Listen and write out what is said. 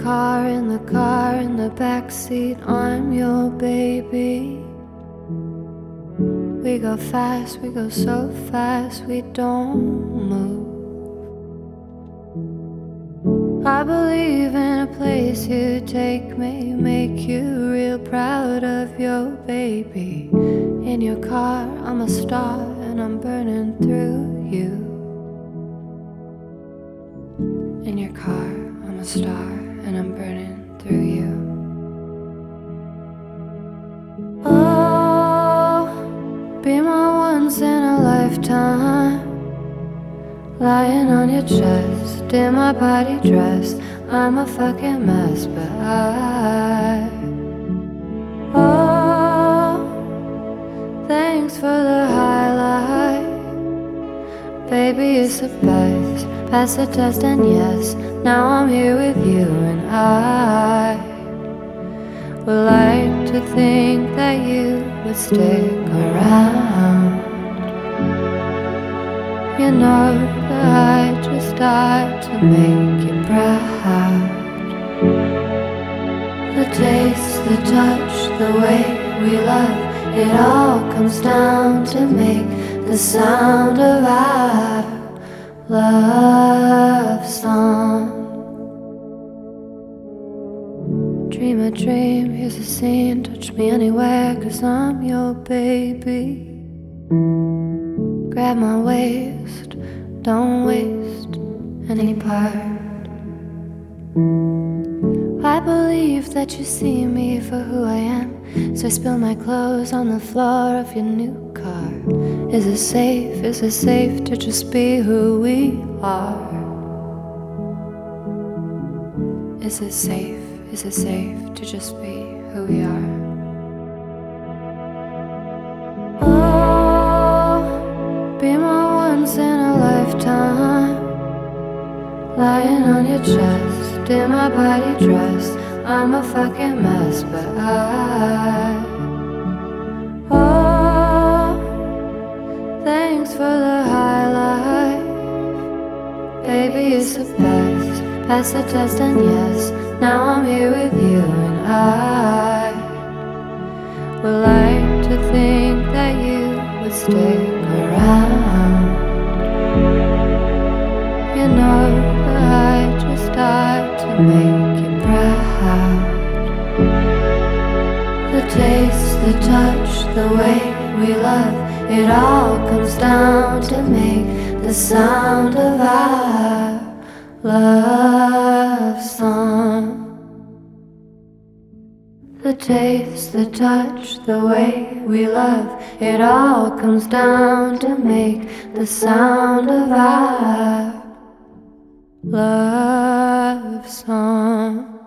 car, in the car, in the backseat, I'm your baby. We go fast, we go so fast, we don't move. I believe in a place you take me, make you real proud of your baby. In your car, I'm a star and I'm burning through you. In your car, I'm a star and I'm burning through you. Oh, be my once in a lifetime. Lying on your chest, in my body dress, I'm a fucking mess, but oh, thanks for the highlight. Baby, it's the best. Pass the test and yes, now I'm here with you, and I would like to think that you would stick around. You know that I just died to make you proud. The taste, the touch, the way we love, it all comes down to make the sound of our love song. Dream a dream, here's a scene, touch me anywhere, 'cause I'm your baby. Grab my waist, don't waste any part. I believe that you see me for who I am, so I spill my clothes on the floor of your new car. Is it safe to just be who we are? Is it safe to just be who we are? Be my once in a lifetime. Lying on your chest, in my body dress, I'm a fucking mess, but oh, thanks for the highlight. Baby, it's the best. Pass the test and yes, now I'm here with you, and I would like to think that you would stick around. You know that I just died to make you proud. The taste, the touch, the way we love, it all comes down to make the sound of our love song. The taste, the touch, the way we love, it all comes down to make the sound of our love song.